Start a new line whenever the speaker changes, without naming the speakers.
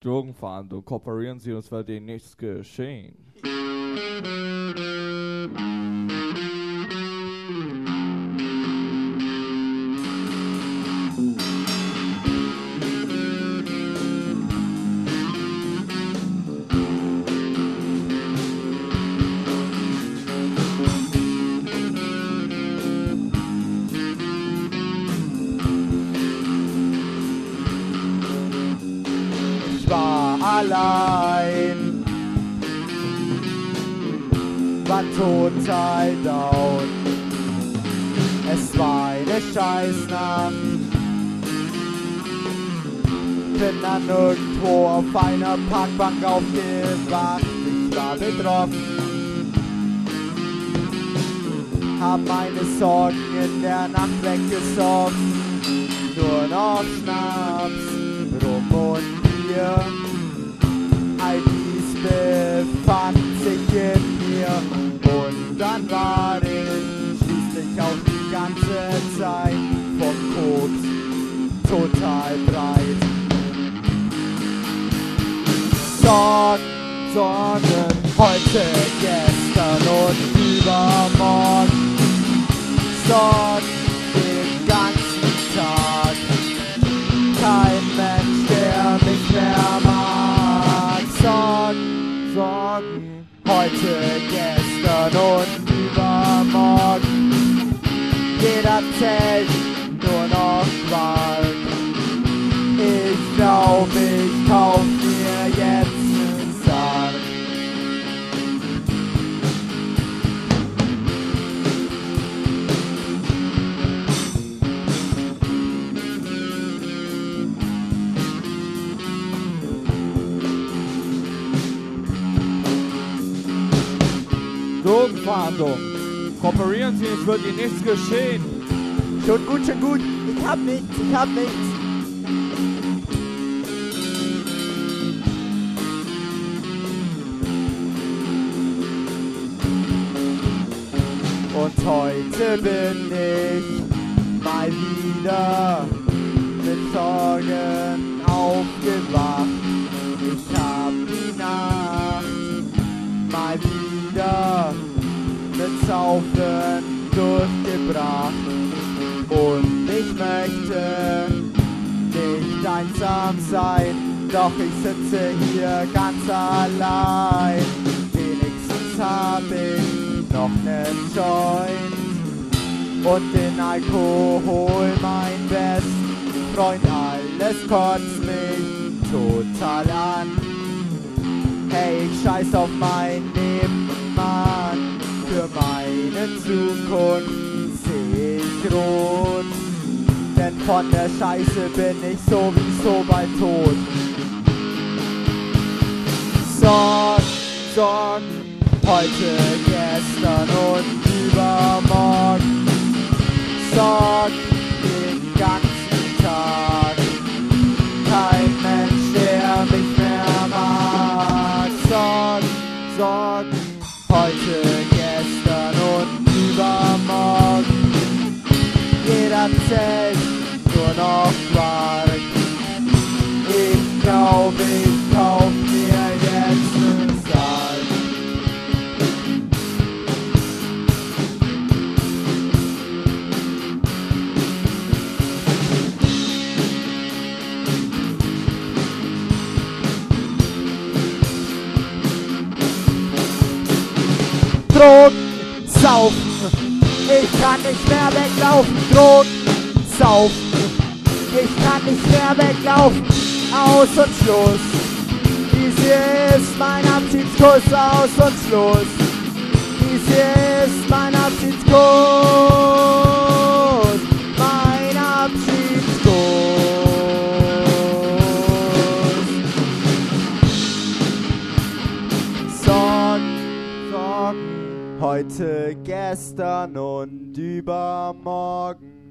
Drogenfahndung. Kooperieren Sie, uns wird Ihnen nichts geschehen.
Allein, war total down. Es war eine Scheißnacht. Bin dann irgendwo auf einer Parkbank aufgewacht. Ich war betroffen, hab meine Sorgen in der Nacht weggesoffen. Nur noch Schnaps, Rum und Bier. All dies befand sich in mir und dann war ich schließlich auch die ganze Zeit vom Koks total breit. Sorgen, heute, gestern und übermorgen. Sorgen den ganzen Tag. Kein Mensch, der mich mehr mag. Sorgen, heute, gestern und übermorgen. Jeder zählt nur noch Quark. Ich glaub, ich kauf mir jetzt nen Sarg.
Drogenfahndung. Kooperieren Sie, es wird Ihnen nichts geschehen.
Schon gut, schon gut. Ich hab nichts, ich hab nichts. Und heute bin ich mal wieder mit Sorgen aufgewacht. Ich hab die Nacht mal wieder mit Saufen durchgebracht. Und ich möchte nicht einsam sein, doch ich sitze hier ganz allein. Wenigstens hab ich noch nen Joint und den Alkohol, mein besten Freund. Alles kotzt mich total an. Hey, ich scheiß auf mein Nebenmann. Für meine Zukunft seh ich rot, denn von der Scheiße bin ich sowieso bald tot. Sorgen, heute, gestern und übermorgen. Sorgen den ganzen Tag. Kein Mensch, der mich mehr mag. Sorgen, heute, gestern und übermorgen. Jeder zählt nur noch Quark. Ich glaub, ich kauf mir jetzt nen Sarg. Drogen, saufen, ich kann nicht mehr weglaufen. Drogen, saufen, ich kann nicht mehr weglaufen. Aus und Schluss, dies hier ist mein Abschiedskuss. Aus und Schluss, dies hier ist mein Abschiedskuss. Mein Abschiedskuss. Sorgen, heute, gestern und übermorgen.